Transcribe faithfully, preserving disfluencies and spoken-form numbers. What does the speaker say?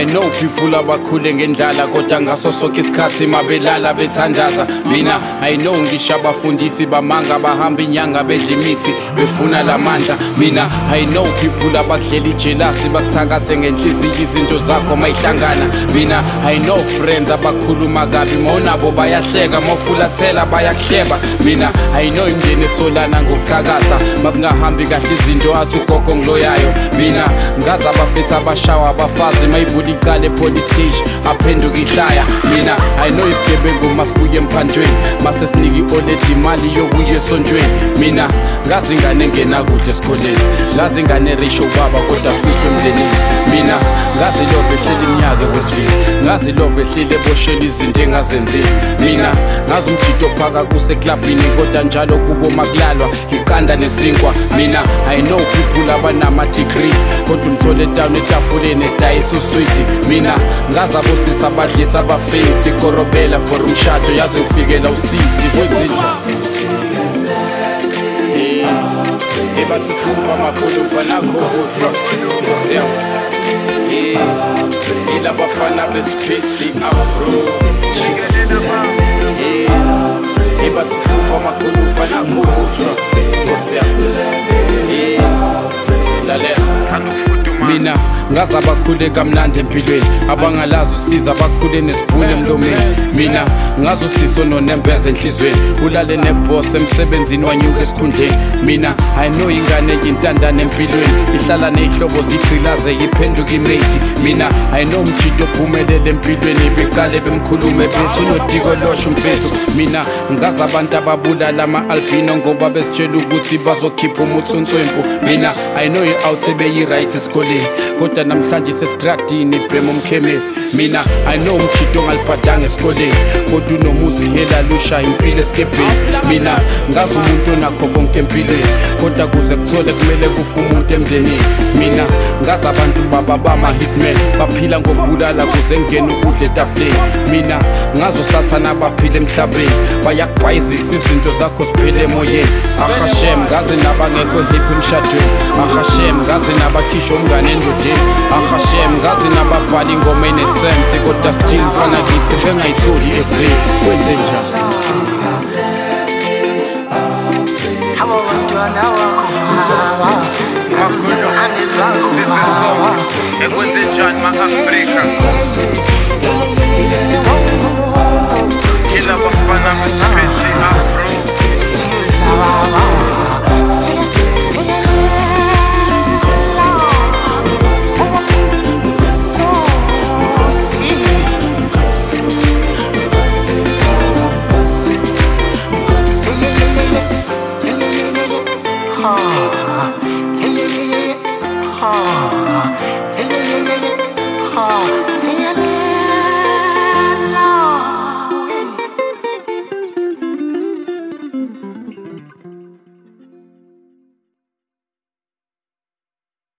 I know people abakhule ngendlala kodwa ngaso sonke isikhathi mabelala bethandaza. Mina I know ngisho abafundisi bamanga bahamba inyanga bedla imithi befuna lamandla. Mina I know people abadlela ijelasi bakuthakathe ngenhliziyo izinto zakho mayihlangana. Mina I know friends abakhuluma kabi monabo bayahleka mofulathela bayakuhleba. Mina I know imndeni esolana ngokuthakatha masingahambi kahle izinto athi ugogo ngiloyayo. Mina ngazi abafethu abashawa abafazi mayivula iqale police station aphenduka ihlaya. Mina I know isigebengu masibuye emphandweni mase siniki oledi imali yokuya esontweni. Mina ngazi ingane engena kuhle esikoleni, ngazi ingane risho baba kodwa futhi emndenini. Mina ngazi love ehlile iminyaka kwesivile, ngazi love ehlile eboshela izinto engazenzile. Mina ngazi umjito phaka kuseklabhini kodwa njalo kubo makulalwa iqanda nesinkwa. Mina I know people abanama degree kodwa umthole down etafuleni edayisa usweet. Mina ngazi abosisa abadlisa abafethi korobela for umshado yaze ufikela usizi kwenzenja. Ebathi sikhuluma makhulufa nakho Nkosi yami. Ila bafana besipithi afro. Ebathi sikhuluma makhulufa nakho Nkosi yami. Lalela mina ngazi abakhule kamnandi empilweni abangalazi usiza abakhule nesibhule emlomeni. Mina ngazi usiso nonembeza enhlizweni ulale neboss emsebenzini wanyuka esikhundleni. Mina I know ingane yintandane empilweni ihlala nezihlobo zigqilaze iphenduka imate. Mina I know umjito ophumelele empilweni beqale bemkhulume bethi unodiko losho umfethu. Mina ngazi abantu ababulala ama-albino ngoba besitshela ukuthi bazokhipha umuthi onswempu. Mina I know i-out ebeyi right esikoleni kodwa namhlanje sesidragdini ibhema umkhemesi. Mina I know umjito ongaliphathanga esikoleni kodwa unomuzi hela lusha impilo esikebheni. Mina ngazi umuntu onakho konke empilweni kodwa kuze kuthole kumele kufa umuntu emndenini. Mina ngazi abantu baba bama-hitman baphila ngokubulala kuze ngene ukudla etafuleni. Mina ngazi usathana abaphila emhlabeni bayakubhayizisa izinto zakho ziphele emoyeni. Ahashem ngazi nabangekho hip emshadweni. Ahashem ngazi nabakhishwa umngane endodeni. Ahashem ngazi nababhala ingoma enesense kodwa still fana kithi bengayitholi ebrain. Kwenzenja abantwana wakho ekwenzenjani ma-Afrika kila bafana besiphethe